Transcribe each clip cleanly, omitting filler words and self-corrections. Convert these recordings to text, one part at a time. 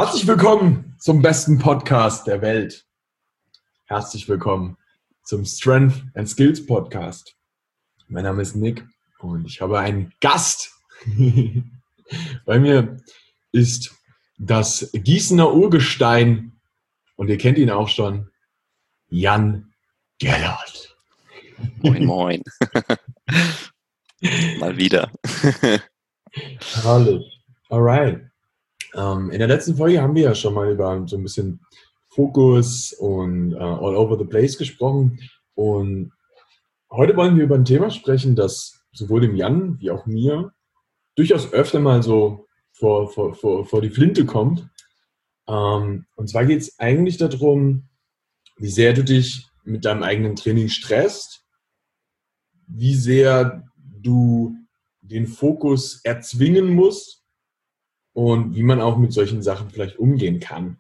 Herzlich willkommen zum besten Podcast der Welt. Herzlich willkommen zum Strength and Skills Podcast. Mein Name ist Nick und ich habe einen Gast. Bei mir ist das Gießener Urgestein und ihr kennt ihn auch schon, Jan Gellert. Moin, moin. Mal wieder. Herrlich. Alright. In der letzten Folge haben wir ja schon mal über so ein bisschen Fokus und all over the place gesprochen. Und heute wollen wir über ein Thema sprechen, das sowohl dem Jan wie auch mir durchaus öfter mal so vor die Flinte kommt. Und zwar geht es eigentlich darum, wie sehr du dich mit deinem eigenen Training stresst, wie sehr du den Fokus erzwingen musst und wie man auch mit solchen Sachen vielleicht umgehen kann.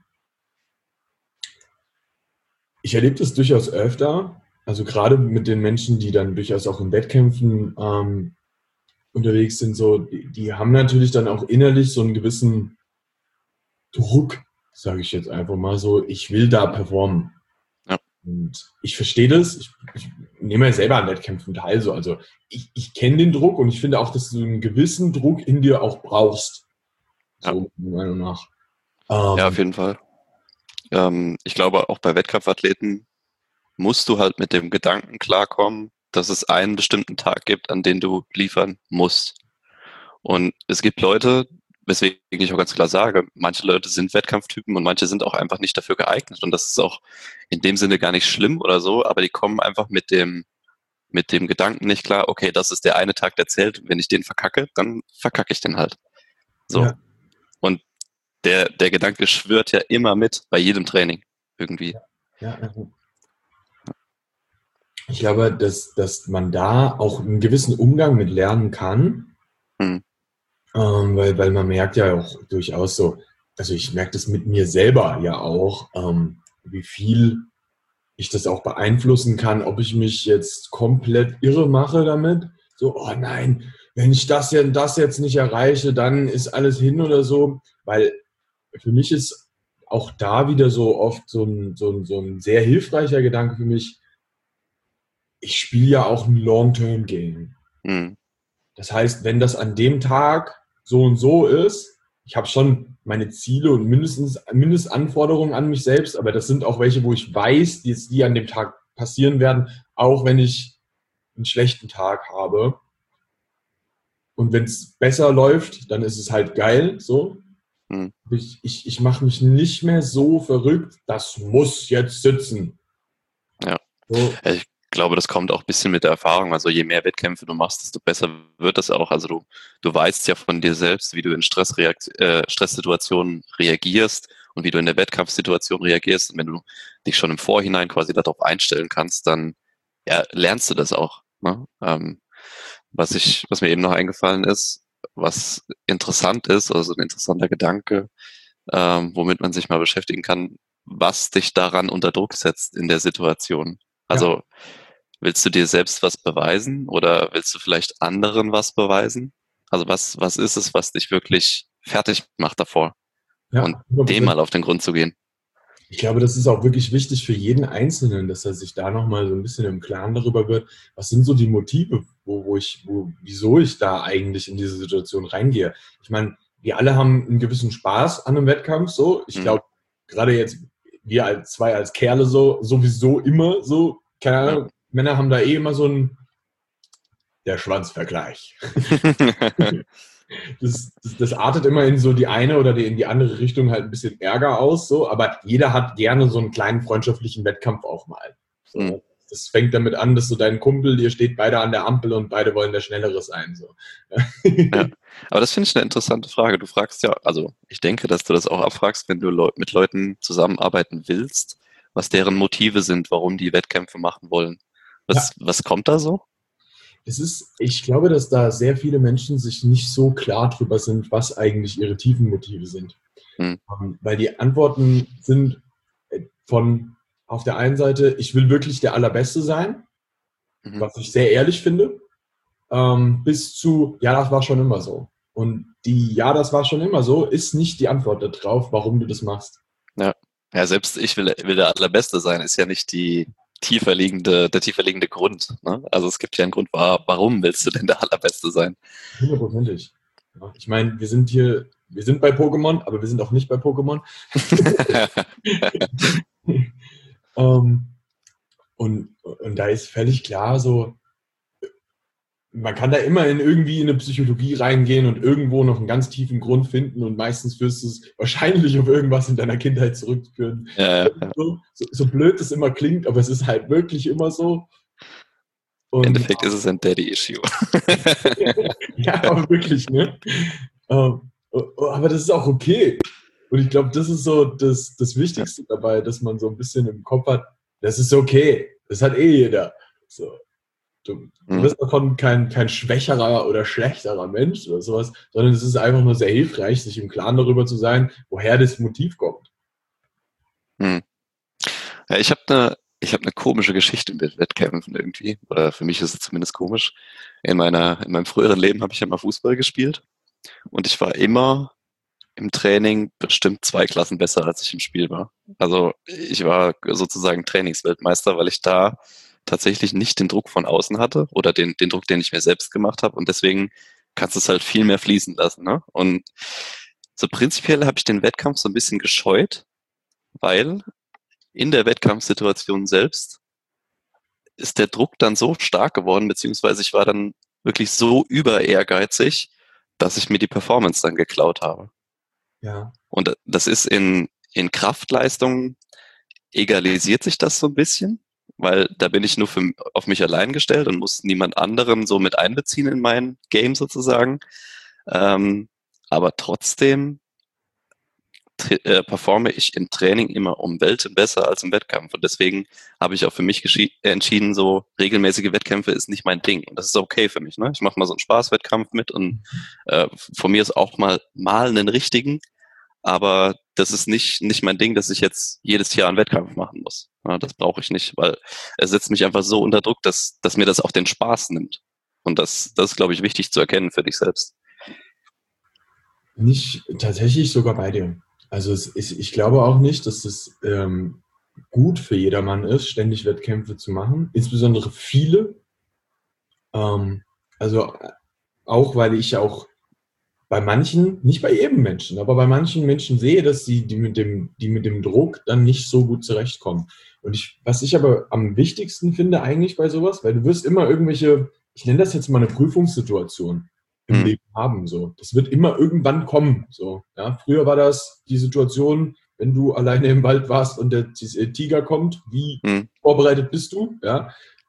Ich erlebe das durchaus öfter, also gerade mit den Menschen, die dann durchaus auch in Wettkämpfen unterwegs sind, so, die haben natürlich dann auch innerlich so einen gewissen Druck, sage ich jetzt einfach mal so, ich will da performen. Ja. Und ich verstehe das, ich nehme ja selber an Wettkämpfen teil, so, also ich kenne den Druck und ich finde auch, dass du einen gewissen Druck in dir auch brauchst. So, meiner Meinung nach. Ja, auf jeden Fall. Ich glaube, auch bei Wettkampfathleten musst du halt mit dem Gedanken klarkommen, dass es einen bestimmten Tag gibt, an den du liefern musst. Und es gibt Leute, weswegen ich auch ganz klar sage, manche Leute sind Wettkampftypen und manche sind auch einfach nicht dafür geeignet. Und das ist auch in dem Sinne gar nicht schlimm oder so, aber die kommen einfach mit dem Gedanken nicht klar, okay, das ist der eine Tag, der zählt. Und wenn ich den verkacke, dann verkacke ich den halt. So. Ja. Und der Gedanke schwirrt ja immer mit bei jedem Training irgendwie. Ja. Ich glaube, dass man da auch einen gewissen Umgang mit lernen kann, weil man merkt ja auch durchaus so, also ich merke das mit mir selber ja auch, wie viel ich das auch beeinflussen kann, ob ich mich jetzt komplett irre mache damit, so, oh nein, wenn ich das jetzt nicht erreiche, dann ist alles hin oder so, weil für mich ist auch da wieder so oft so ein sehr hilfreicher Gedanke für mich, ich spiele ja auch ein Long-Term-Game. Das heißt, wenn das an dem Tag so und so ist, ich habe schon meine Ziele und Mindestanforderungen an mich selbst, aber das sind auch welche, wo ich weiß, die an dem Tag passieren werden, auch wenn ich einen schlechten Tag habe. Und wenn es besser läuft, dann ist es halt geil, so. Ich mache mich nicht mehr so verrückt, das muss jetzt sitzen. Ja. So. Ich glaube, das kommt auch ein bisschen mit der Erfahrung. Also je mehr Wettkämpfe du machst, desto besser wird das auch. Also du weißt ja von dir selbst, wie du in Stresssituationen reagierst und wie du in der Wettkampfsituation reagierst. Und wenn du dich schon im Vorhinein quasi darauf einstellen kannst, dann lernst du das auch. Ne? Was mir eben noch eingefallen ist, was interessant ist, also ein interessanter Gedanke, womit man sich mal beschäftigen kann, was dich daran unter Druck setzt in der Situation. Also willst du dir selbst was beweisen oder willst du vielleicht anderen was beweisen? Also was ist es, was dich wirklich fertig macht davor? Und dem mal auf den Grund zu gehen. Ich glaube, das ist auch wirklich wichtig für jeden Einzelnen, dass er sich da nochmal so ein bisschen im Klaren darüber wird, was sind so die Motive, wieso ich da eigentlich in diese Situation reingehe. Ich meine, wir alle haben einen gewissen Spaß an einem Wettkampf, so. Ich glaube, gerade jetzt, wir als Kerle so, sowieso immer so, keine Ahnung, Männer haben da immer so der Schwanzvergleich. Das artet immer in so die eine oder in die andere Richtung halt ein bisschen Ärger aus, so, aber jeder hat gerne so einen kleinen freundschaftlichen Wettkampf auch mal. So. Das fängt damit an, dass so dein Kumpel, ihr steht beide an der Ampel und beide wollen der Schnellere sein. So. Ja, aber das finde ich eine interessante Frage. Du fragst ja, also ich denke, dass du das auch abfragst, wenn du mit Leuten zusammenarbeiten willst, was deren Motive sind, warum die Wettkämpfe machen wollen. Was kommt da so? Ich glaube, dass da sehr viele Menschen sich nicht so klar drüber sind, was eigentlich ihre tiefen Motive sind. Weil die Antworten sind von auf der einen Seite, ich will wirklich der Allerbeste sein, was ich sehr ehrlich finde, bis zu, ja, das war schon immer so. Und ja, das war schon immer so, ist nicht die Antwort darauf, warum du das machst. Ja, ja, selbst ich will der Allerbeste sein, ist ja nicht der tiefer liegende Grund. Ne? Also es gibt ja einen Grund, warum willst du denn der Allerbeste sein? 100%. Ja, ich meine, wir sind bei Pokémon, aber wir sind auch nicht bei Pokémon. Und da ist völlig klar so, man kann da immer irgendwie in eine Psychologie reingehen und irgendwo noch einen ganz tiefen Grund finden und meistens wirst du es wahrscheinlich auf irgendwas in deiner Kindheit zurückführen. Ja. So blöd es immer klingt, aber es ist halt wirklich immer so. Im Endeffekt ist es ein Daddy-Issue. Ja, aber wirklich, ne? Aber das ist auch okay. Und ich glaube, das ist so das Wichtigste dabei, dass man so ein bisschen im Kopf hat, das ist okay. Das hat jeder. So. Du bist davon kein schwächerer oder schlechterer Mensch oder sowas, sondern es ist einfach nur sehr hilfreich, sich im Klaren darüber zu sein, woher das Motiv kommt. Ja, ich habe eine komische Geschichte mit Wettkämpfen irgendwie. Oder für mich ist es zumindest komisch. In meinem früheren Leben habe ich ja mal Fußball gespielt. Und ich war immer im Training bestimmt 2 Klassen besser, als ich im Spiel war. Also ich war sozusagen Trainingsweltmeister, weil ich da tatsächlich nicht den Druck von außen hatte oder den Druck, den ich mir selbst gemacht habe. Und deswegen kannst du es halt viel mehr fließen lassen. Ne? Und so prinzipiell habe ich den Wettkampf so ein bisschen gescheut, weil in der Wettkampfsituation selbst ist der Druck dann so stark geworden, beziehungsweise ich war dann wirklich so über ehrgeizig, dass ich mir die Performance dann geklaut habe. Ja. Und das ist in Kraftleistungen egalisiert sich das so ein bisschen, weil da bin ich nur auf mich allein gestellt und muss niemand anderen so mit einbeziehen in mein Game sozusagen. Aber trotzdem performe ich im Training immer um Welten besser als im Wettkampf. Und deswegen habe ich auch für mich entschieden, so regelmäßige Wettkämpfe ist nicht mein Ding. Und das ist okay für mich. Ne? Ich mache mal so einen Spaßwettkampf mit und von mir ist auch mal einen richtigen. Aber das ist nicht mein Ding, dass ich jetzt jedes Jahr einen Wettkampf machen muss. Ja, das brauche ich nicht, weil es setzt mich einfach so unter Druck, dass mir das auch den Spaß nimmt. Und das ist, glaube ich, wichtig zu erkennen für dich selbst. Nicht tatsächlich sogar bei dir. Also ich glaube auch nicht, dass es gut für jedermann ist, ständig Wettkämpfe zu machen. Insbesondere viele. Also auch, weil ich auch bei manchen, nicht bei jedem Menschen, aber bei manchen Menschen sehe, dass die mit dem Druck dann nicht so gut zurechtkommen. Und was ich aber am wichtigsten finde eigentlich bei sowas, weil du wirst immer irgendwelche, ich nenne das jetzt mal eine Prüfungssituation im Leben haben, so. Das wird immer irgendwann kommen, so. Ja, früher war das die Situation, wenn du alleine im Wald warst und der Tiger kommt, wie vorbereitet bist du, ja.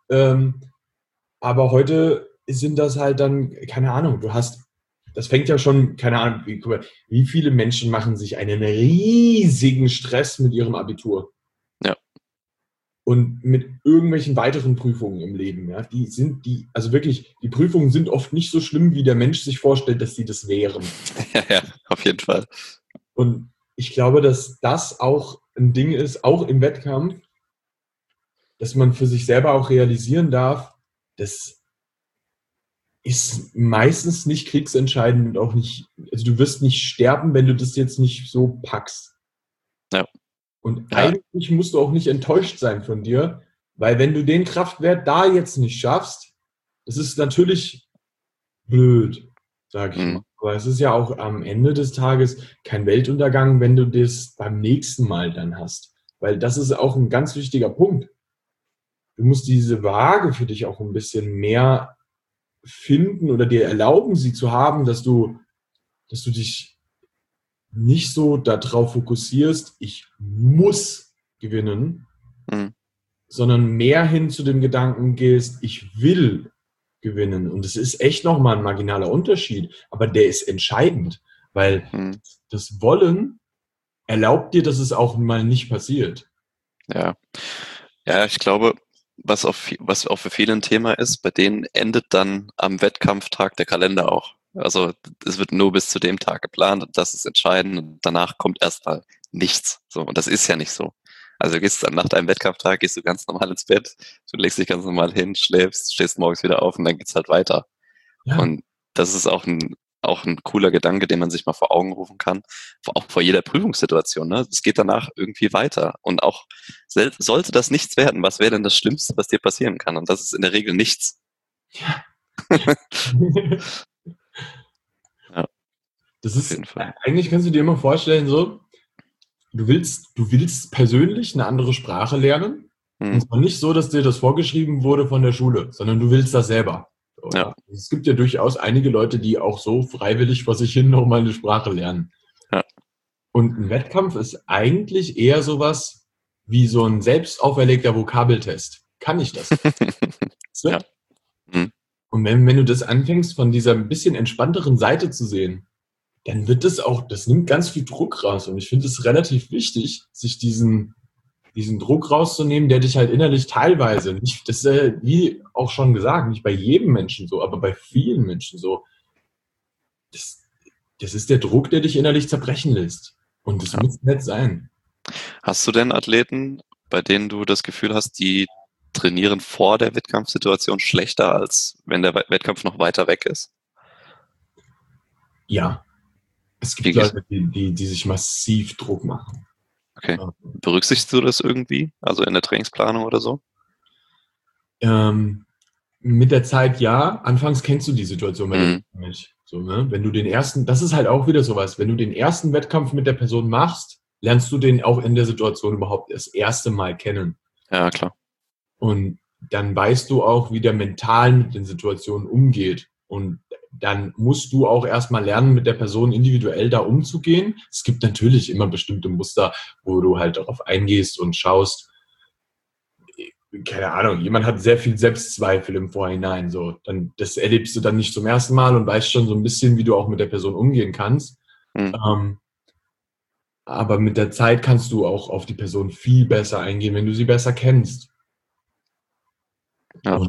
Aber heute sind das halt dann, keine Ahnung, das fängt ja schon, keine Ahnung, wie viele Menschen machen sich einen riesigen Stress mit ihrem Abitur? Ja. Und mit irgendwelchen weiteren Prüfungen im Leben, ja, also wirklich, die Prüfungen sind oft nicht so schlimm, wie der Mensch sich vorstellt, dass sie das wären. Ja, auf jeden Fall. Und ich glaube, dass das auch ein Ding ist, auch im Wettkampf, dass man für sich selber auch realisieren darf, das ist meistens nicht kriegsentscheidend und auch nicht, also du wirst nicht sterben, wenn du das jetzt nicht so packst. Ja. Und eigentlich musst du auch nicht enttäuscht sein von dir, weil wenn du den Kraftwert da jetzt nicht schaffst, das ist natürlich blöd, sag ich mal. Aber es ist ja auch am Ende des Tages kein Weltuntergang, wenn du das beim nächsten Mal dann hast. Weil das ist auch ein ganz wichtiger Punkt. Du musst diese Waage für dich auch ein bisschen mehr finden oder dir erlauben, sie zu haben, dass du dich nicht so darauf fokussierst, ich muss gewinnen, sondern mehr hin zu dem Gedanken gehst, ich will gewinnen. Und es ist echt nochmal ein marginaler Unterschied, aber der ist entscheidend, weil das Wollen erlaubt dir, dass es auch mal nicht passiert. Ja, ich glaube, was auch für viele ein Thema ist, bei denen endet dann am Wettkampftag der Kalender auch. Also es wird nur bis zu dem Tag geplant und das ist entscheidend und danach kommt erstmal nichts. So, und das ist ja nicht so. Also du gehst dann nach deinem Wettkampftag, gehst du ganz normal ins Bett, du legst dich ganz normal hin, schläfst, stehst morgens wieder auf und dann geht's halt weiter. Ja. Und das ist auch auch ein cooler Gedanke, den man sich mal vor Augen rufen kann, auch vor jeder Prüfungssituation. Ne? Es geht danach irgendwie weiter. Und auch sollte das nichts werden, was wäre denn das Schlimmste, was dir passieren kann? Und das ist in der Regel nichts. Ja. Ja, Das auf ist, jeden Fall. eigentlich kannst du dir immer vorstellen, so, du willst persönlich eine andere Sprache lernen. Und zwar nicht so, dass dir das vorgeschrieben wurde von der Schule, sondern du willst das selber. So, Ja. ja. Es gibt ja durchaus einige Leute, die auch so freiwillig vor sich hin nochmal eine Sprache lernen. Ja. Und ein Wettkampf ist eigentlich eher sowas wie so ein selbst auferlegter Vokabeltest. Kann ich das? Ja. Mhm. Und wenn du das anfängst, von dieser ein bisschen entspannteren Seite zu sehen, dann wird das nimmt ganz viel Druck raus. Und ich finde es relativ wichtig, sich diesen Druck rauszunehmen, der dich halt innerlich teilweise, nicht, das ist wie auch schon gesagt, nicht bei jedem Menschen so, aber bei vielen Menschen so. Das ist der Druck, der dich innerlich zerbrechen lässt. Und das muss nicht sein. Hast du denn Athleten, bei denen du das Gefühl hast, die trainieren vor der Wettkampfsituation schlechter, als wenn der Wettkampf noch weiter weg ist? Ja. Es gibt Leute, die sich massiv Druck machen. Okay. Berücksichtigst du das irgendwie? Also in der Trainingsplanung oder so? Mit der Zeit ja. Anfangs kennst du die Situation nicht. So, ne? Wenn du das ist halt auch wieder sowas, wenn du den ersten Wettkampf mit der Person machst, lernst du den auch in der Situation überhaupt das erste Mal kennen. Ja, klar. Und dann weißt du auch, wie der mental mit den Situationen umgeht. Und dann musst du auch erstmal lernen, mit der Person individuell da umzugehen. Es gibt natürlich immer bestimmte Muster, wo du halt darauf eingehst und schaust, keine Ahnung, jemand hat sehr viel Selbstzweifel im Vorhinein. So, das erlebst du dann nicht zum ersten Mal und weißt schon so ein bisschen, wie du auch mit der Person umgehen kannst. Aber mit der Zeit kannst du auch auf die Person viel besser eingehen, wenn du sie besser kennst. Ja. Und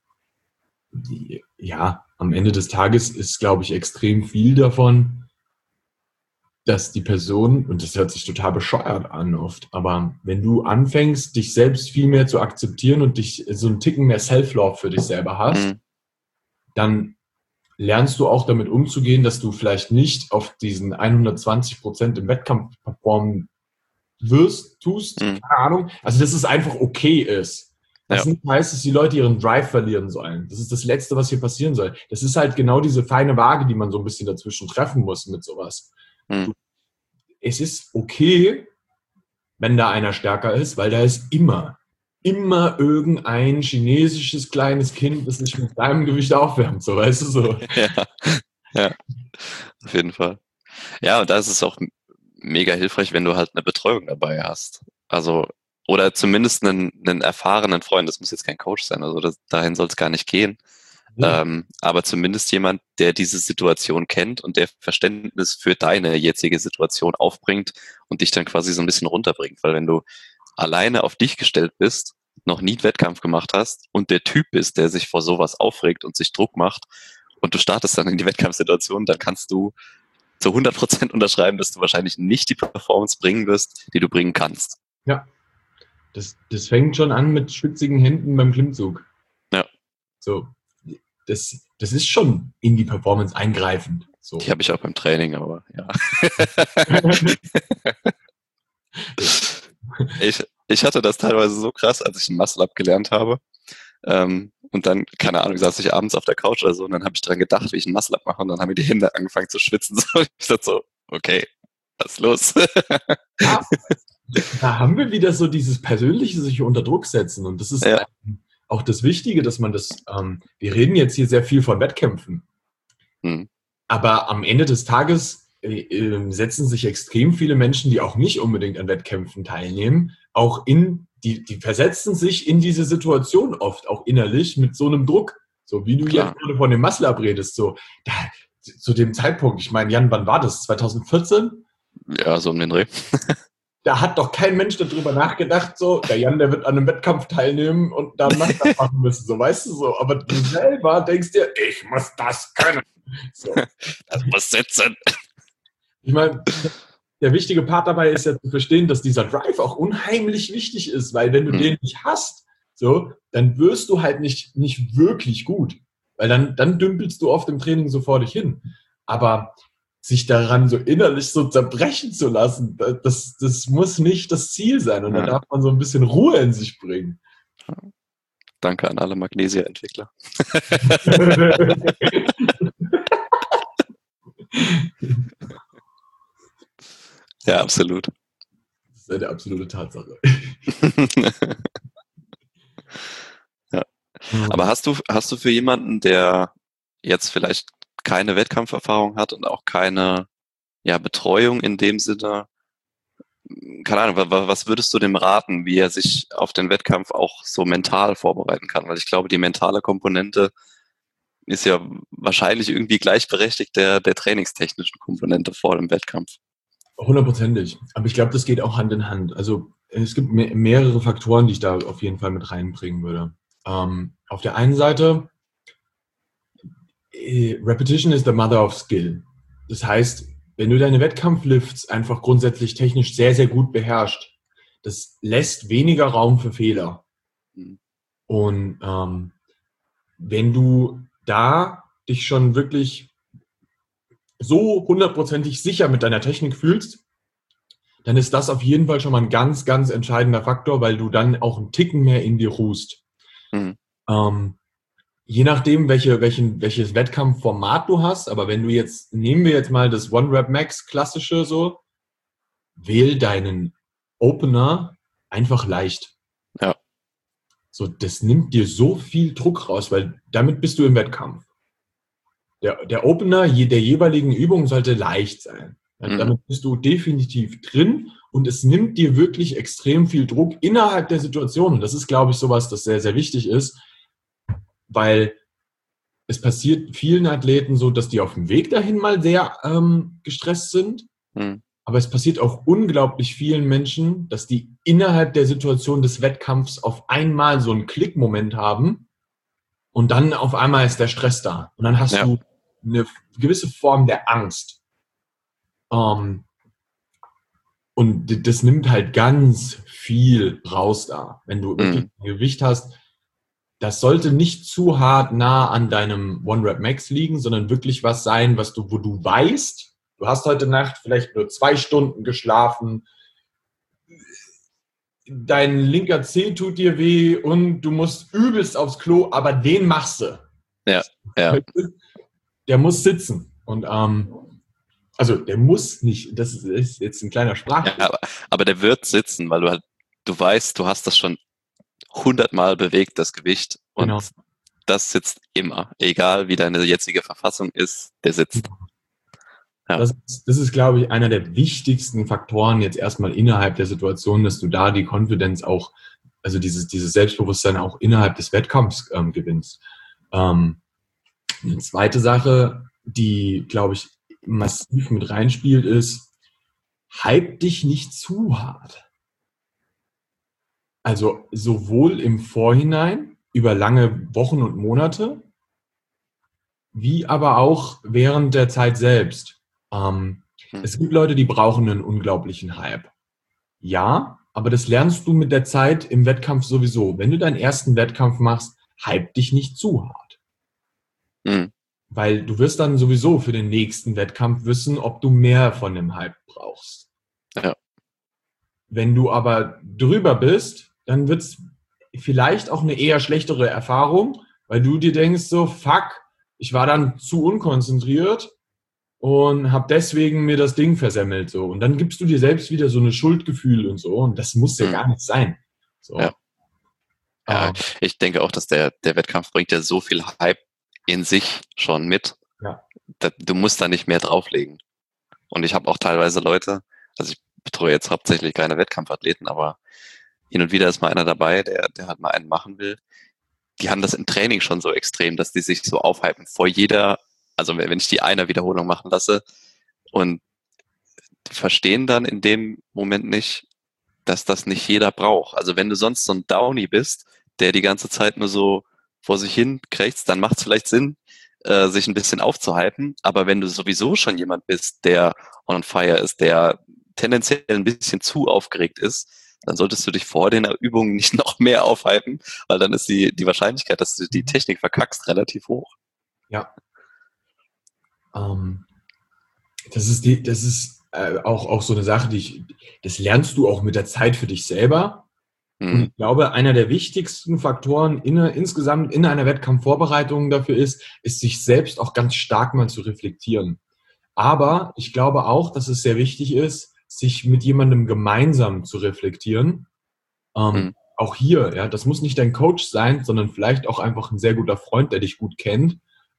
ja, am Ende des Tages ist, glaube ich, extrem viel davon, dass die Person, und das hört sich total bescheuert an oft, aber wenn du anfängst, dich selbst viel mehr zu akzeptieren und dich so einen Ticken mehr Self-Love für dich selber hast, dann lernst du auch damit umzugehen, dass du vielleicht nicht auf diesen 120% im Wettkampf performen tust, keine Ahnung. Also, dass es einfach okay ist. Das nicht heißt, dass die Leute ihren Drive verlieren sollen. Das ist das Letzte, was hier passieren soll. Das ist halt genau diese feine Waage, die man so ein bisschen dazwischen treffen muss mit sowas. Es ist okay, wenn da einer stärker ist, weil da ist immer irgendein chinesisches kleines Kind, das sich mit deinem Gewicht aufwärmt, so, weißt du, so. Ja, auf jeden Fall. Ja, und da ist es auch mega hilfreich, wenn du halt eine Betreuung dabei hast. Also, oder zumindest einen erfahrenen Freund, das muss jetzt kein Coach sein, also dahin soll es gar nicht gehen. Aber zumindest jemand, der diese Situation kennt und der Verständnis für deine jetzige Situation aufbringt und dich dann quasi so ein bisschen runterbringt. Weil wenn du alleine auf dich gestellt bist, noch nie einen Wettkampf gemacht hast und der Typ bist, der sich vor sowas aufregt und sich Druck macht und du startest dann in die Wettkampfsituation, dann kannst du zu 100% unterschreiben, dass du wahrscheinlich nicht die Performance bringen wirst, die du bringen kannst. Ja, das fängt schon an mit schwitzigen Händen beim Klimmzug. Ja. So, das ist schon in die Performance eingreifend. So. Die habe ich auch beim Training, aber ja. Ich hatte das teilweise so krass, als ich ein Muscle-Up gelernt habe. Und dann, keine Ahnung, saß ich abends auf der Couch oder so und dann habe ich dran gedacht, wie ich ein Muscle-Up mache und dann haben mir die Hände angefangen zu schwitzen. So, ich dachte so, okay, was ist los? Ja, da haben wir wieder so dieses persönliche sich unter Druck setzen und das ist auch das Wichtige, dass man das, wir reden jetzt hier sehr viel von Wettkämpfen, aber am Ende des Tages setzen sich extrem viele Menschen, die auch nicht unbedingt an Wettkämpfen teilnehmen, auch die versetzen sich in diese Situation oft auch innerlich mit so einem Druck, so wie du jetzt gerade von dem Muscle-Up redest, so zu dem Zeitpunkt, ich meine, Jan, wann war das? 2014? Ja, so um den Dreh. Da hat doch kein Mensch darüber nachgedacht, so, der Jan, der wird an einem Wettkampf teilnehmen und dann das machen müssen, so, weißt du, so. Aber du selber denkst dir, ich muss das können. So. Das muss sitzen. Ich meine, der wichtige Part dabei ist ja zu verstehen, dass dieser Drive auch unheimlich wichtig ist, weil wenn du den nicht hast, so, dann wirst du halt nicht wirklich gut. Weil dann dümpelst du oft im Training so vor dich hin. Aber sich daran so innerlich so zerbrechen zu lassen, das muss nicht das Ziel sein. Und da darf man so ein bisschen Ruhe in sich bringen. Danke an alle Magnesia-Entwickler. Ja, absolut. Das ist eine absolute Tatsache. Ja. Aber hast du für jemanden, der jetzt vielleicht keine Wettkampferfahrung hat und auch keine Betreuung in dem Sinne, keine Ahnung, was würdest du dem raten, wie er sich auf den Wettkampf auch so mental vorbereiten kann? Weil ich glaube, die mentale Komponente ist ja wahrscheinlich irgendwie gleichberechtigt der trainingstechnischen Komponente vor dem Wettkampf. 100%. Aber ich glaube, das geht auch Hand in Hand. Also es gibt mehrere Faktoren, die ich da auf jeden Fall mit reinbringen würde. Auf der einen Seite, Repetition is the mother of skill. Das heißt, wenn du deine Wettkampflifts einfach grundsätzlich technisch sehr, sehr gut beherrschst, das lässt weniger Raum für Fehler. Und wenn du da dich schon wirklich so hundertprozentig sicher mit deiner Technik fühlst, dann ist das auf jeden Fall schon mal ein ganz, ganz entscheidender Faktor, weil du dann auch einen Ticken mehr in dir ruhst. Je nachdem, welches Wettkampfformat du hast, aber wenn du jetzt, nehmen wir jetzt mal das One-Rep-Max klassische so, wähl deinen Opener einfach leicht. Ja. So, das nimmt dir so viel Druck raus, weil damit bist du im Wettkampf. Der Opener der jeweiligen Übung sollte leicht sein. Damit bist du definitiv drin und es nimmt dir wirklich extrem viel Druck innerhalb der Situation. Und das ist, glaube ich, sowas, das sehr, sehr wichtig ist, weil es passiert vielen Athleten so, dass die auf dem Weg dahin mal sehr gestresst sind. Aber es passiert auch unglaublich vielen Menschen, dass die innerhalb der Situation des Wettkampfs auf einmal so einen Klickmoment haben und dann auf einmal ist der Stress da. Und dann hast du eine gewisse Form der Angst. Und das nimmt halt ganz viel raus da. Wenn du wirklich ein Gewicht hast, das sollte nicht zu hart nah an deinem One-Rep-Max liegen, sondern wirklich was sein, wo du weißt, du hast heute Nacht vielleicht nur 2 Stunden geschlafen, dein linker Zeh tut dir weh und du musst übelst aufs Klo, aber den machst du. Ja. Der muss sitzen. Und also der muss nicht, das ist jetzt ein kleiner Sprachfehler. Ja, aber der wird sitzen, weil du weißt, du hast das schon 100-mal bewegt, das Gewicht. Und das sitzt immer. Egal, wie deine jetzige Verfassung ist, der sitzt. Ja. Das ist, glaube ich, einer der wichtigsten Faktoren jetzt erstmal innerhalb der Situation, dass du da die Konfidenz auch, also dieses Selbstbewusstsein auch innerhalb des Wettkampfs gewinnst. Eine zweite Sache, die, glaube ich, massiv mit reinspielt, ist, hype dich nicht zu hart. Also sowohl im Vorhinein, über lange Wochen und Monate, wie aber auch während der Zeit selbst. Es gibt Leute, die brauchen einen unglaublichen Hype. Ja, aber das lernst du mit der Zeit im Wettkampf sowieso. Wenn du deinen ersten Wettkampf machst, hype dich nicht zu hart. Weil du wirst dann sowieso für den nächsten Wettkampf wissen, ob du mehr von dem Hype brauchst. Ja. Wenn du aber drüber bist, dann wird es vielleicht auch eine eher schlechtere Erfahrung, weil du dir denkst so, fuck, ich war dann zu unkonzentriert und habe deswegen mir das Ding versemmelt. So. Und dann gibst du dir selbst wieder so eine Schuldgefühl und so. Und das muss ja gar nicht sein. So. Ja, ich denke auch, dass der Wettkampf bringt ja so viel Hype in sich schon mit. Ja. Du musst da nicht mehr drauflegen. Und ich habe auch teilweise Leute, also ich betreue jetzt hauptsächlich keine Wettkampfathleten, aber hin und wieder ist mal einer dabei, der halt mal einen machen will. Die haben das im Training schon so extrem, dass die sich so aufhypen vor jeder, also wenn ich die einer Wiederholung machen lasse und verstehen dann in dem Moment nicht, dass das nicht jeder braucht. Also wenn du sonst so ein Downy bist, der die ganze Zeit nur so vor sich hin krächzt, dann macht es vielleicht Sinn, sich ein bisschen aufzuhypen. Aber wenn du sowieso schon jemand bist, der on fire ist, der tendenziell ein bisschen zu aufgeregt ist, dann solltest du dich vor den Übungen nicht noch mehr aufhypen, weil dann ist die Wahrscheinlichkeit, dass du die Technik verkackst, relativ hoch. Ja. Das ist auch so eine Sache, das lernst du auch mit der Zeit für dich selber. Und ich glaube, einer der wichtigsten Faktoren insgesamt in einer Wettkampfvorbereitung dafür ist, sich selbst auch ganz stark mal zu reflektieren. Aber ich glaube auch, dass es sehr wichtig ist, sich mit jemandem gemeinsam zu reflektieren. Auch hier, ja, das muss nicht dein Coach sein, sondern vielleicht auch einfach ein sehr guter Freund, der dich gut kennt,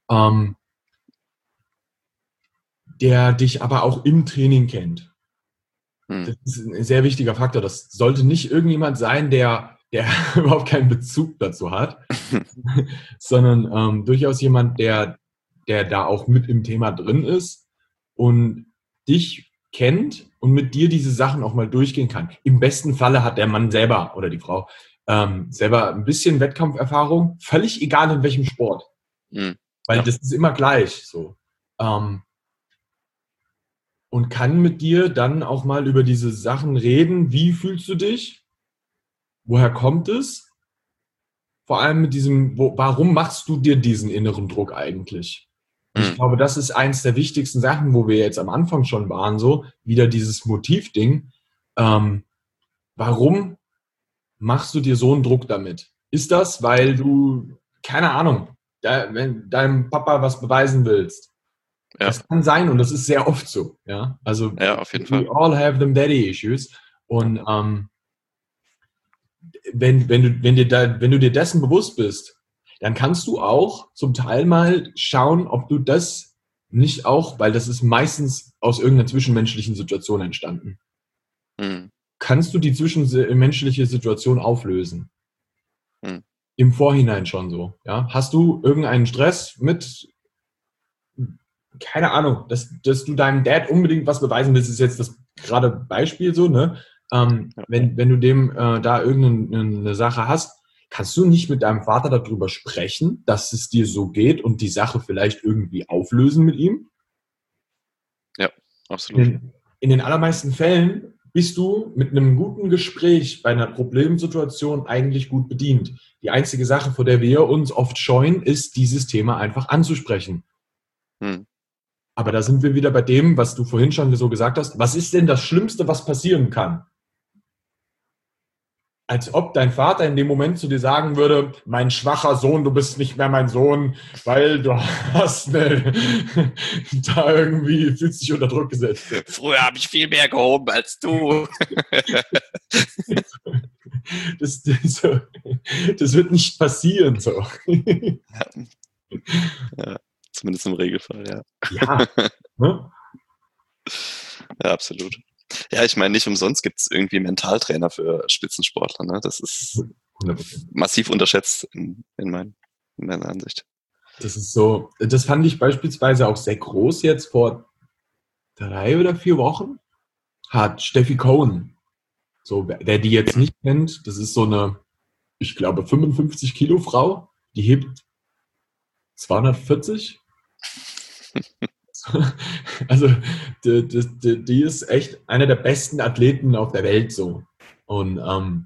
der dich aber auch im Training kennt. Das ist ein sehr wichtiger Faktor. Das sollte nicht irgendjemand sein, der überhaupt keinen Bezug dazu hat, sondern durchaus jemand, der da auch mit im Thema drin ist und dich kennt und mit dir diese Sachen auch mal durchgehen kann. Im besten Falle hat der Mann selber oder die Frau selber ein bisschen Wettkampferfahrung, völlig egal in welchem Sport. Weil das ist immer gleich so. Und kann mit dir dann auch mal über diese Sachen reden. Wie fühlst du dich? Woher kommt es? Vor allem mit diesem, warum machst du dir diesen inneren Druck eigentlich? Und ich glaube, das ist eins der wichtigsten Sachen, wo wir jetzt am Anfang schon waren, so wieder dieses Motivding. Warum machst du dir so einen Druck damit? Ist das, weil du, keine Ahnung, wenn deinem Papa was beweisen willst? Ja. Das kann sein und das ist sehr oft so. Ja, also ja, auf jeden Fall. We all have them daddy issues. Und wenn du dir dessen bewusst bist, dann kannst du auch zum Teil mal schauen, ob du das nicht auch, weil das ist meistens aus irgendeiner zwischenmenschlichen Situation entstanden. Kannst du die zwischenmenschliche Situation auflösen? Im Vorhinein schon so. Ja? Hast du irgendeinen Stress mit, keine Ahnung, dass du deinem Dad unbedingt was beweisen willst, ist jetzt das gerade Beispiel so, ne? Wenn du dem da irgendeine Sache hast, kannst du nicht mit deinem Vater darüber sprechen, dass es dir so geht und die Sache vielleicht irgendwie auflösen mit ihm? Ja, absolut. In den allermeisten Fällen bist du mit einem guten Gespräch bei einer Problemsituation eigentlich gut bedient. Die einzige Sache, vor der wir uns oft scheuen, ist, dieses Thema einfach anzusprechen. Aber da sind wir wieder bei dem, was du vorhin schon so gesagt hast. Was ist denn das Schlimmste, was passieren kann? Als ob dein Vater in dem Moment zu dir sagen würde, mein schwacher Sohn, du bist nicht mehr mein Sohn, weil du hast da irgendwie, fühlst dich unter Druck gesetzt. Früher habe ich viel mehr gehoben als du. Das wird nicht passieren. So. Ja, zumindest im Regelfall, ja. Ja. Ne? Ja, absolut. Ja, ich meine, nicht umsonst gibt es irgendwie Mentaltrainer für Spitzensportler. Ne? Das ist 100%. Massiv unterschätzt in meiner Ansicht. Das ist so, das fand ich beispielsweise auch sehr groß jetzt vor 3 oder 4 Wochen, hat Steffi Cohen, so, wer die jetzt nicht kennt, das ist so eine, ich glaube, 55 Kilo Frau, die hebt 240. Also die ist echt einer der besten Athleten auf der Welt so und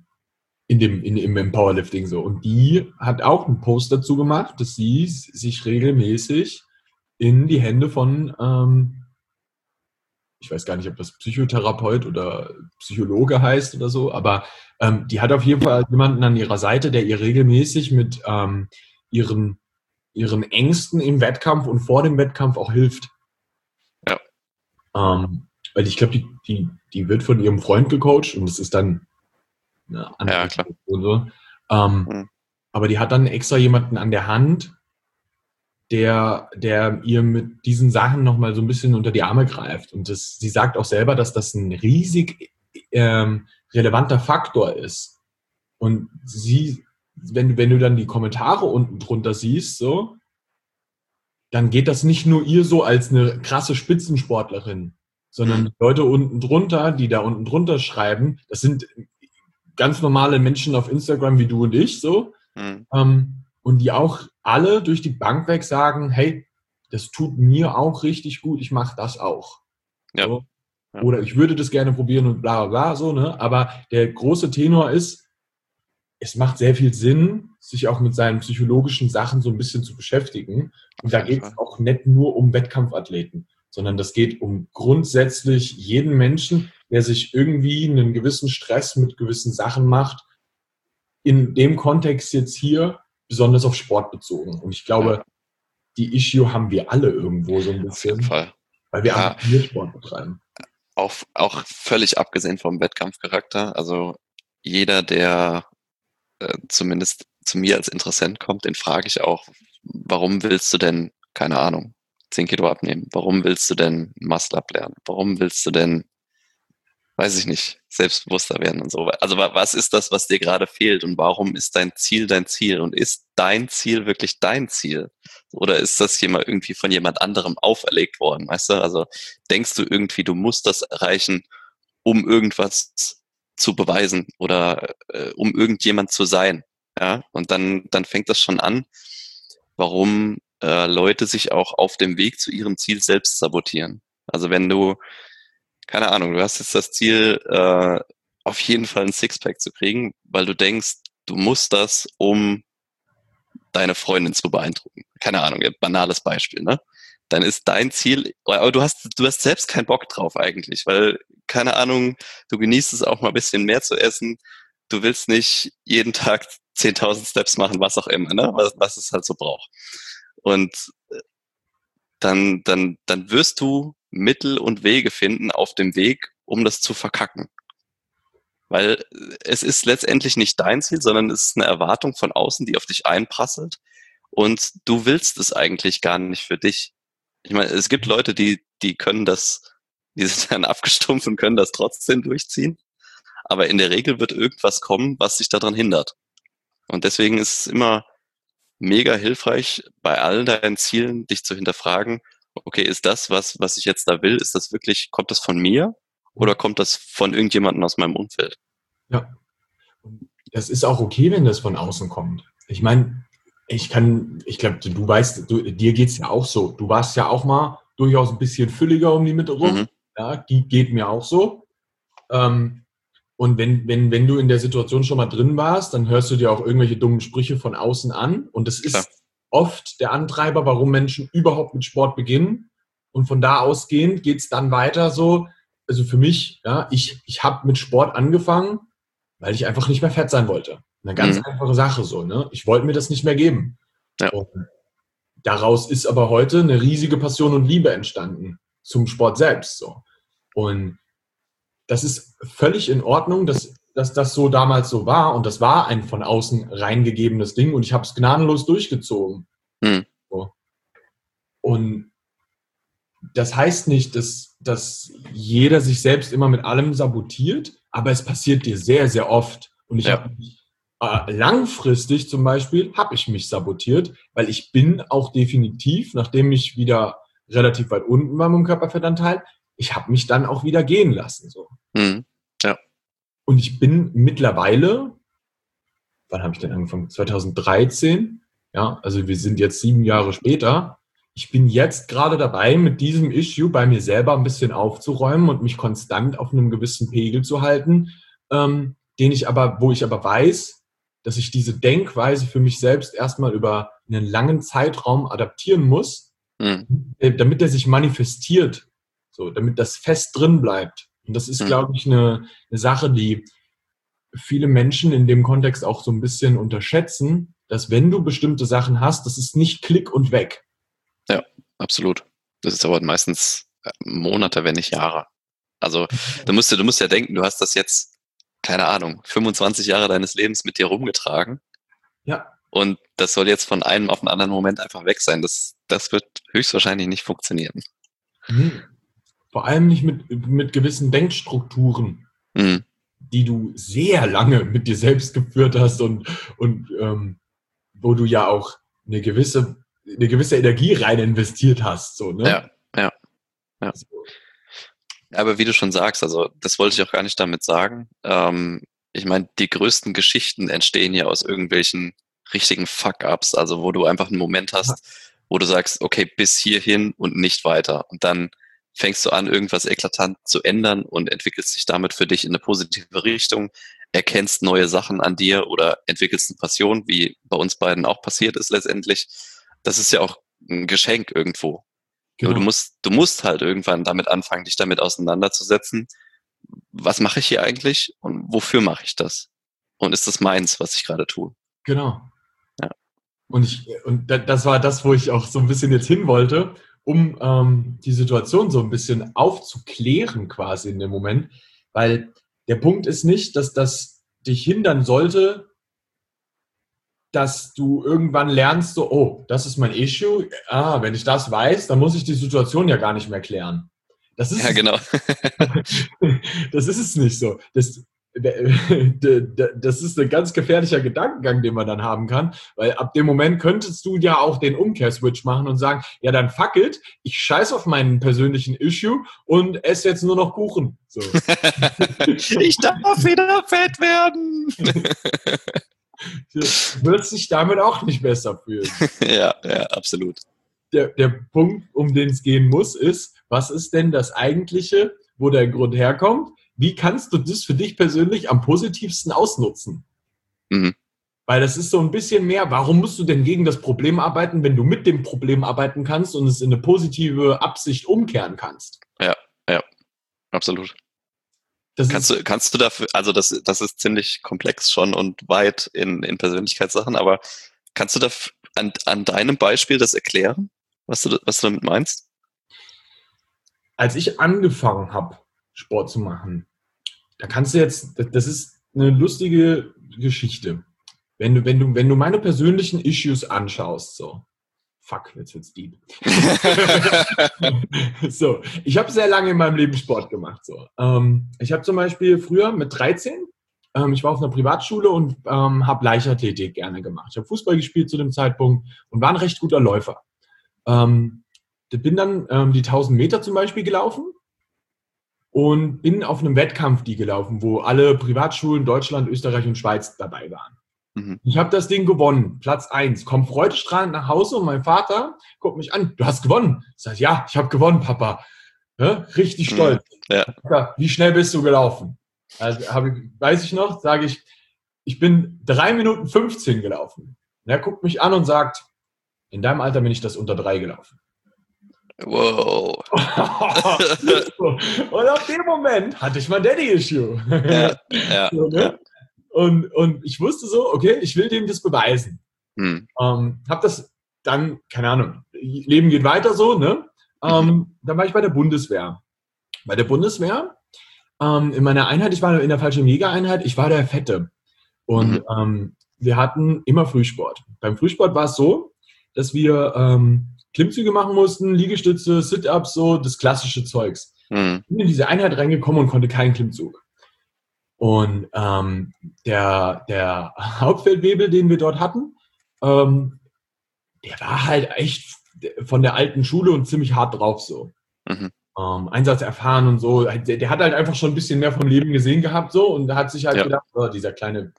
im Powerlifting so. Und die hat auch einen Post dazu gemacht, dass sie sich regelmäßig in die Hände von ich weiß gar nicht, ob das Psychotherapeut oder Psychologe heißt oder so, aber die hat auf jeden Fall jemanden an ihrer Seite, der ihr regelmäßig mit ihren Ängsten im Wettkampf und vor dem Wettkampf auch hilft. Weil ich glaube, die wird von ihrem Freund gecoacht und das ist dann eine andere Situation so. Aber die hat dann extra jemanden an der Hand, der ihr mit diesen Sachen nochmal so ein bisschen unter die Arme greift. Und sie sagt auch selber, dass das ein riesig relevanter Faktor ist. Und wenn du dann die Kommentare unten drunter siehst, so, dann geht das nicht nur ihr so als eine krasse Spitzensportlerin, sondern die Leute unten drunter, die da unten drunter schreiben, das sind ganz normale Menschen auf Instagram wie du und ich, so, und die auch alle durch die Bank weg sagen, hey, das tut mir auch richtig gut, ich mache das auch. Ja. So. Oder ich würde das gerne probieren und bla bla bla, so, ne? Aber der große Tenor ist, es macht sehr viel Sinn, sich auch mit seinen psychologischen Sachen so ein bisschen zu beschäftigen. Und da geht es auch nicht nur um Wettkampfathleten. sondern das geht um grundsätzlich jeden Menschen, der sich irgendwie einen gewissen Stress mit gewissen Sachen macht, in dem Kontext jetzt hier besonders auf Sport bezogen. Und ich glaube, die Issue haben wir alle irgendwo so ein bisschen. Auf jeden Fall. Weil wir einfach viel Sport betreiben. Auch völlig abgesehen vom Wettkampfcharakter. Also jeder, der zumindest zu mir als Interessent kommt, den frage ich auch, warum willst du denn, keine Ahnung, 10 Kilo abnehmen? Warum willst du denn Muscle-Up lernen? Warum willst du denn, weiß ich nicht, selbstbewusster werden und so? Also was ist das, was dir gerade fehlt und warum ist dein Ziel dein Ziel? Und ist dein Ziel wirklich dein Ziel? Oder ist das irgendwie von jemand anderem auferlegt worden, weißt du? Also denkst du irgendwie, du musst das erreichen, um irgendwas zu beweisen oder um irgendjemand zu sein? Ja, und dann fängt das schon an, warum Leute sich auch auf dem Weg zu ihrem Ziel selbst sabotieren. Also wenn du, keine Ahnung, du hast jetzt das Ziel, auf jeden Fall ein Sixpack zu kriegen, weil du denkst, du musst das, um deine Freundin zu beeindrucken. Keine Ahnung, banales Beispiel, ne? Dann ist dein Ziel, aber du hast selbst keinen Bock drauf eigentlich, weil, keine Ahnung, du genießt es auch mal ein bisschen mehr zu essen. Du willst nicht jeden Tag 10.000 Steps machen, was auch immer, ne? Was es halt so braucht. Und dann wirst du Mittel und Wege finden auf dem Weg, um das zu verkacken. Weil es ist letztendlich nicht dein Ziel, sondern es ist eine Erwartung von außen, die auf dich einprasselt. Und du willst es eigentlich gar nicht für dich. Ich meine, es gibt Leute, die können das, die sind dann abgestumpft und können das trotzdem durchziehen. Aber in der Regel wird irgendwas kommen, was dich daran hindert. Und deswegen ist es immer mega hilfreich, bei all deinen Zielen dich zu hinterfragen, okay, ist das, was ich jetzt da will, ist das wirklich, kommt das von mir oder kommt das von irgendjemandem aus meinem Umfeld? Ja. Das ist auch okay, wenn das von außen kommt. Ich meine, ich glaube, du weißt, dir geht's ja auch so. Du warst ja auch mal durchaus ein bisschen fülliger um die Mitte rum. Ja, die geht mir auch so. Und wenn du in der Situation schon mal drin warst, dann hörst du dir auch irgendwelche dummen Sprüche von außen an. Und das ist oft der Antreiber, warum Menschen überhaupt mit Sport beginnen. Und von da ausgehend geht's dann weiter so. Also für mich, ja, ich habe mit Sport angefangen, weil ich einfach nicht mehr fett sein wollte. Eine ganz einfache Sache so, ne? Ich wollte mir das nicht mehr geben. Ja. Und daraus ist aber heute eine riesige Passion und Liebe entstanden zum Sport selbst so. Und das ist völlig in Ordnung, dass das so damals so war. Und das war ein von außen reingegebenes Ding. Und ich habe es gnadenlos durchgezogen. So. Und das heißt nicht, dass jeder sich selbst immer mit allem sabotiert, aber es passiert dir sehr, sehr oft. Und ich habe mich langfristig zum Beispiel, habe ich mich sabotiert, weil ich bin auch definitiv, nachdem ich wieder relativ weit unten war mit dem Körperfettanteil, ich habe mich dann auch wieder gehen lassen. So. Ja. Und ich bin mittlerweile, wann habe ich denn angefangen? 2013. Ja, also wir sind jetzt 7 Jahre später. Ich bin jetzt gerade dabei, mit diesem Issue bei mir selber ein bisschen aufzuräumen und mich konstant auf einem gewissen Pegel zu halten, wo ich aber weiß, dass ich diese Denkweise für mich selbst erstmal über einen langen Zeitraum adaptieren muss, damit er sich manifestiert, so, damit das fest drin bleibt. Und das ist, glaube ich, eine Sache, die viele Menschen in dem Kontext auch so ein bisschen unterschätzen, dass wenn du bestimmte Sachen hast, das ist nicht Klick und weg. Ja, absolut. Das dauert meistens Monate, wenn nicht Jahre. Also du musst ja denken, du hast das jetzt, keine Ahnung, 25 Jahre deines Lebens mit dir rumgetragen. Ja. Und das soll jetzt von einem auf den anderen Moment einfach weg sein. Das wird höchstwahrscheinlich nicht funktionieren. Vor allem nicht mit gewissen Denkstrukturen, die du sehr lange mit dir selbst geführt hast und wo du ja auch eine gewisse Energie rein investiert hast. So, ne? Ja. Aber wie du schon sagst, also das wollte ich auch gar nicht damit sagen. Ich meine, die größten Geschichten entstehen ja aus irgendwelchen richtigen Fuck-Ups, also wo du einfach einen Moment hast, wo du sagst, okay, bis hierhin und nicht weiter. Und dann fängst du an, irgendwas eklatant zu ändern und entwickelst dich damit für dich in eine positive Richtung, erkennst neue Sachen an dir oder entwickelst eine Passion, wie bei uns beiden auch passiert ist letztendlich. Das ist ja auch ein Geschenk irgendwo. Genau. Aber du musst halt irgendwann damit anfangen, dich damit auseinanderzusetzen. Was mache ich hier eigentlich und wofür mache ich das? Und ist das meins, was ich gerade tue? Genau. Ja. Und das war das, wo ich auch so ein bisschen jetzt hin wollte, um die Situation so ein bisschen aufzuklären quasi in dem Moment. Weil der Punkt ist nicht, dass das dich hindern sollte, dass du irgendwann lernst, so, oh, das ist mein Issue. Wenn ich das weiß, dann muss ich die Situation ja gar nicht mehr klären. Das ist ja, genau. das ist es nicht so. Das ist ein ganz gefährlicher Gedankengang, den man dann haben kann, weil ab dem Moment könntest du ja auch den Umkehrswitch machen und sagen, ja dann fuck it, ich scheiß auf meinen persönlichen Issue und esse jetzt nur noch Kuchen. So. Ich darf wieder fett werden. Du wirst dich damit auch nicht besser fühlen. Ja, absolut. Der Punkt, um den es gehen muss, ist, was ist denn das Eigentliche, wo der Grund herkommt? Wie kannst du das für dich persönlich am positivsten ausnutzen? Mhm. Weil das ist so ein bisschen mehr, warum musst du denn gegen das Problem arbeiten, wenn du mit dem Problem arbeiten kannst und es in eine positive Absicht umkehren kannst? Ja, absolut. Kannst du dafür, also das ist ziemlich komplex schon und weit in Persönlichkeitssachen, aber kannst du da an deinem Beispiel das erklären, was du damit meinst? Als ich angefangen habe, Sport zu machen, da kannst du jetzt, das ist eine lustige Geschichte. Wenn du meine persönlichen Issues anschaust, so, fuck, jetzt wird's deep. So, ich habe sehr lange in meinem Leben Sport gemacht. So. Ich habe zum Beispiel früher mit 13, ich war auf einer Privatschule und habe Leichtathletik gerne gemacht. Ich habe Fußball gespielt zu dem Zeitpunkt und war ein recht guter Läufer. Bin dann die 1000 Meter zum Beispiel gelaufen und bin auf einem Wettkampf die gelaufen, wo alle Privatschulen Deutschland, Österreich und Schweiz dabei waren. Ich habe das Ding gewonnen, Platz 1. Komm freudestrahlend nach Hause und mein Vater guckt mich an. Du hast gewonnen. Ich sage, ja, ich habe gewonnen, Papa. Ja, richtig stolz. Ja. Wie schnell bist du gelaufen? Also weiß ich noch, sage ich, ich bin 3 Minuten 15 gelaufen. Und er guckt mich an und sagt, in deinem Alter bin ich das unter 3 gelaufen. Wow. Und auf dem Moment hatte ich mein Daddy-Issue. Ja. So, ne? Und ich wusste so, okay, ich will dem das beweisen. Hab das dann, keine Ahnung, Leben geht weiter so, ne? Dann war ich bei der Bundeswehr. Bei der Bundeswehr, in meiner Einheit, ich war in der Fallschirmjägereinheit, ich war der Fette. Und wir hatten immer Frühsport. Beim Frühsport war es so, dass wir Klimmzüge machen mussten, Liegestütze, Sit-Ups, so das klassische Zeugs. Ich bin in diese Einheit reingekommen und konnte keinen Klimmzug. Und der Hauptfeldwebel, den wir dort hatten, der war halt echt von der alten Schule und ziemlich hart drauf so. Einsatz erfahren und so. Der hat halt einfach schon ein bisschen mehr vom Leben gesehen gehabt so und hat sich halt gedacht, oh, dieser kleine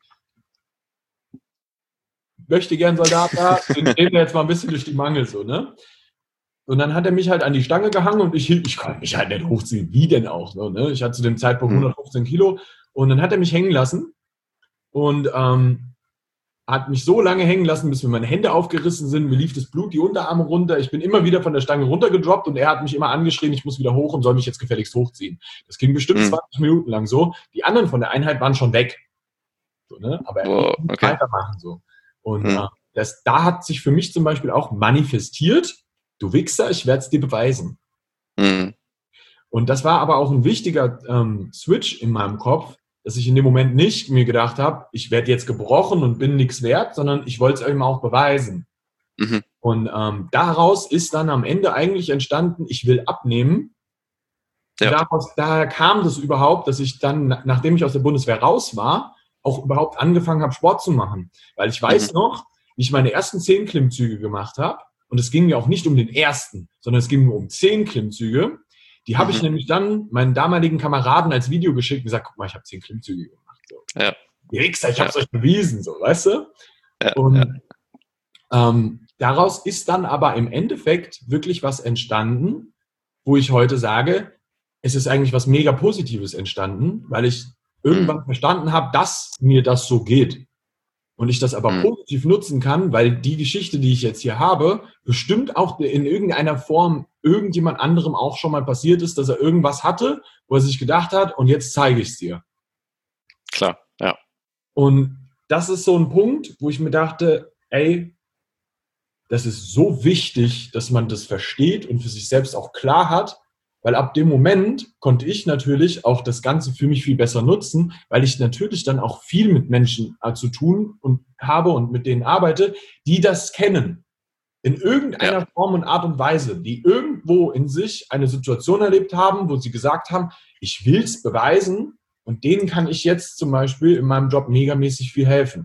möchte gern Soldat da, den drehen wir jetzt mal ein bisschen durch die Mangel so, ne? Und dann hat er mich halt an die Stange gehangen und ich konnte mich halt nicht hochziehen. Wie denn auch? So, ne? Ich hatte zu dem Zeitpunkt 115 Kilo und dann hat er mich hängen lassen und hat mich so lange hängen lassen, bis mir meine Hände aufgerissen sind. Mir lief das Blut, die Unterarme runter. Ich bin immer wieder von der Stange runtergedroppt und er hat mich immer angeschrien, ich muss wieder hoch und soll mich jetzt gefälligst hochziehen. Das ging bestimmt 20 Minuten lang so. Die anderen von der Einheit waren schon weg. So, ne? Aber er konnte weitermachen so. Und da hat sich für mich zum Beispiel auch manifestiert, du Wichser, ich werde es dir beweisen. Und das war aber auch ein wichtiger Switch in meinem Kopf, dass ich in dem Moment nicht mir gedacht habe, ich werde jetzt gebrochen und bin nichts wert, sondern ich wollte es eben auch beweisen. Und daraus ist dann am Ende eigentlich entstanden, ich will abnehmen. Ja. Daher kam das überhaupt, dass ich dann, nachdem ich aus der Bundeswehr raus war, auch überhaupt angefangen habe, Sport zu machen. Weil ich weiß noch, wie ich meine ersten 10 Klimmzüge gemacht habe. Und es ging mir auch nicht um den ersten, sondern es ging mir um 10 Klimmzüge. Die habe ich nämlich dann meinen damaligen Kameraden als Video geschickt und gesagt, guck mal, ich habe 10 Klimmzüge gemacht. So. Ja. Ihr Wichser, ich habe es euch bewiesen, so, weißt du? Ja. Und daraus ist dann aber im Endeffekt wirklich was entstanden, wo ich heute sage, es ist eigentlich was mega Positives entstanden, weil ich irgendwann verstanden habe, dass mir das so geht. und ich das aber positiv nutzen kann, weil die Geschichte, die ich jetzt hier habe, bestimmt auch in irgendeiner Form irgendjemand anderem auch schon mal passiert ist, dass er irgendwas hatte, wo er sich gedacht hat, und jetzt zeige ich es dir. Klar, ja. Und das ist so ein Punkt, wo ich mir dachte, ey, das ist so wichtig, dass man das versteht und für sich selbst auch klar hat, weil ab dem Moment konnte ich natürlich auch das Ganze für mich viel besser nutzen, weil ich natürlich dann auch viel mit Menschen zu tun und habe und mit denen arbeite, die das kennen. In irgendeiner Form und Art und Weise, die irgendwo in sich eine Situation erlebt haben, wo sie gesagt haben, ich will es beweisen, und denen kann ich jetzt zum Beispiel in meinem Job megamäßig viel helfen.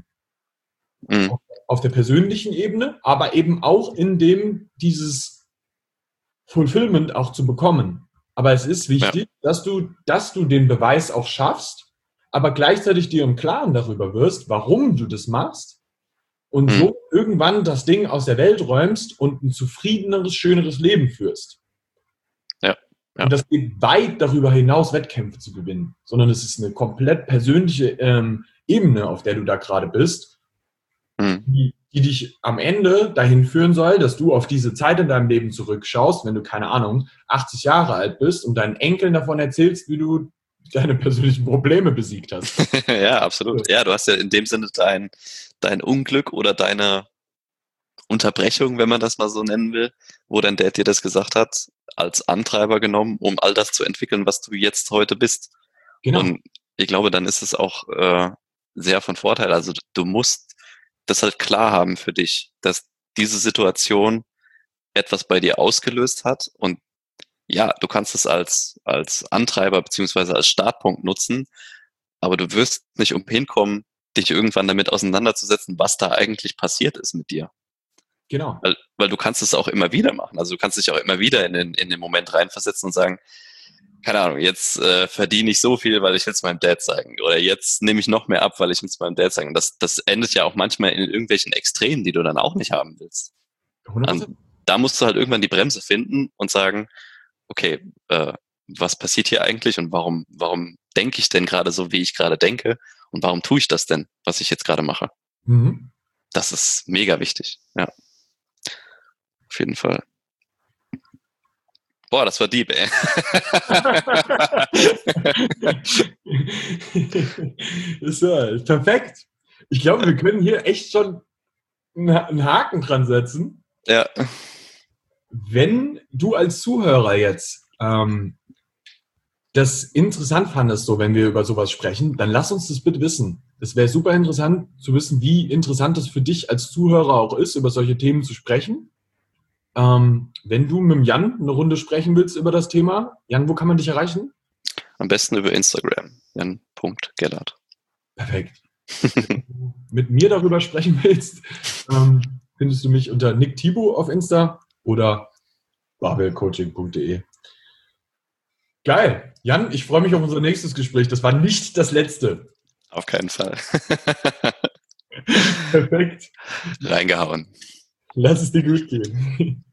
Auf der persönlichen Ebene, aber eben auch in dem, dieses Fulfillment auch zu bekommen. Aber es ist wichtig, dass du den Beweis auch schaffst, aber gleichzeitig dir im Klaren darüber wirst, warum du das machst, und so irgendwann das Ding aus der Welt räumst und ein zufriedeneres, schöneres Leben führst. Ja. Und das geht weit darüber hinaus, Wettkämpfe zu gewinnen, sondern es ist eine komplett persönliche Ebene, auf der du da gerade bist, die dich am Ende dahin führen soll, dass du auf diese Zeit in deinem Leben zurückschaust, wenn du, keine Ahnung, 80 Jahre alt bist und deinen Enkeln davon erzählst, wie du deine persönlichen Probleme besiegt hast. Ja, absolut. Ja, du hast ja in dem Sinne dein Unglück oder deine Unterbrechung, wenn man das mal so nennen will, wo dein Dad dir das gesagt hat, als Antreiber genommen, um all das zu entwickeln, was du jetzt heute bist. Genau. Und ich glaube, dann ist es auch sehr von Vorteil. Also du musst das halt klar haben für dich, dass diese Situation etwas bei dir ausgelöst hat, und ja, du kannst es als Antreiber beziehungsweise als Startpunkt nutzen, aber du wirst nicht umhin kommen, dich irgendwann damit auseinanderzusetzen, was da eigentlich passiert ist mit dir. Genau. Weil du kannst es auch immer wieder machen. Also du kannst dich auch immer wieder in den Moment reinversetzen und sagen, keine Ahnung, jetzt verdiene ich so viel, weil ich will es meinem Dad zeigen. Oder jetzt nehme ich noch mehr ab, weil ich will es meinem Dad zeigen. Das endet ja auch manchmal in irgendwelchen Extremen, die du dann auch nicht haben willst. 100%. Da musst du halt irgendwann die Bremse finden und sagen, okay, was passiert hier eigentlich und warum denke ich denn gerade so, wie ich gerade denke, und warum tue ich das denn, was ich jetzt gerade mache? Das ist mega wichtig, ja. Auf jeden Fall. Boah, das war deep, ey. Das ist perfekt. Ich glaube, wir können hier echt schon einen Haken dran setzen. Ja. Wenn du als Zuhörer jetzt das interessant fandest, so wenn wir über sowas sprechen, dann lass uns das bitte wissen. Es wäre super interessant zu wissen, wie interessant es für dich als Zuhörer auch ist, über solche Themen zu sprechen. Wenn du mit dem Jan eine Runde sprechen willst über das Thema, Jan, wo kann man dich erreichen? Am besten über Instagram, jan.gellert. Perfekt. Wenn du mit mir darüber sprechen willst, findest du mich unter Nick Thibaut auf Insta oder babelcoaching.de. Geil. Jan, ich freue mich auf unser nächstes Gespräch. Das war nicht das letzte. Auf keinen Fall. Perfekt. Reingehauen. Lass es dir gut gehen.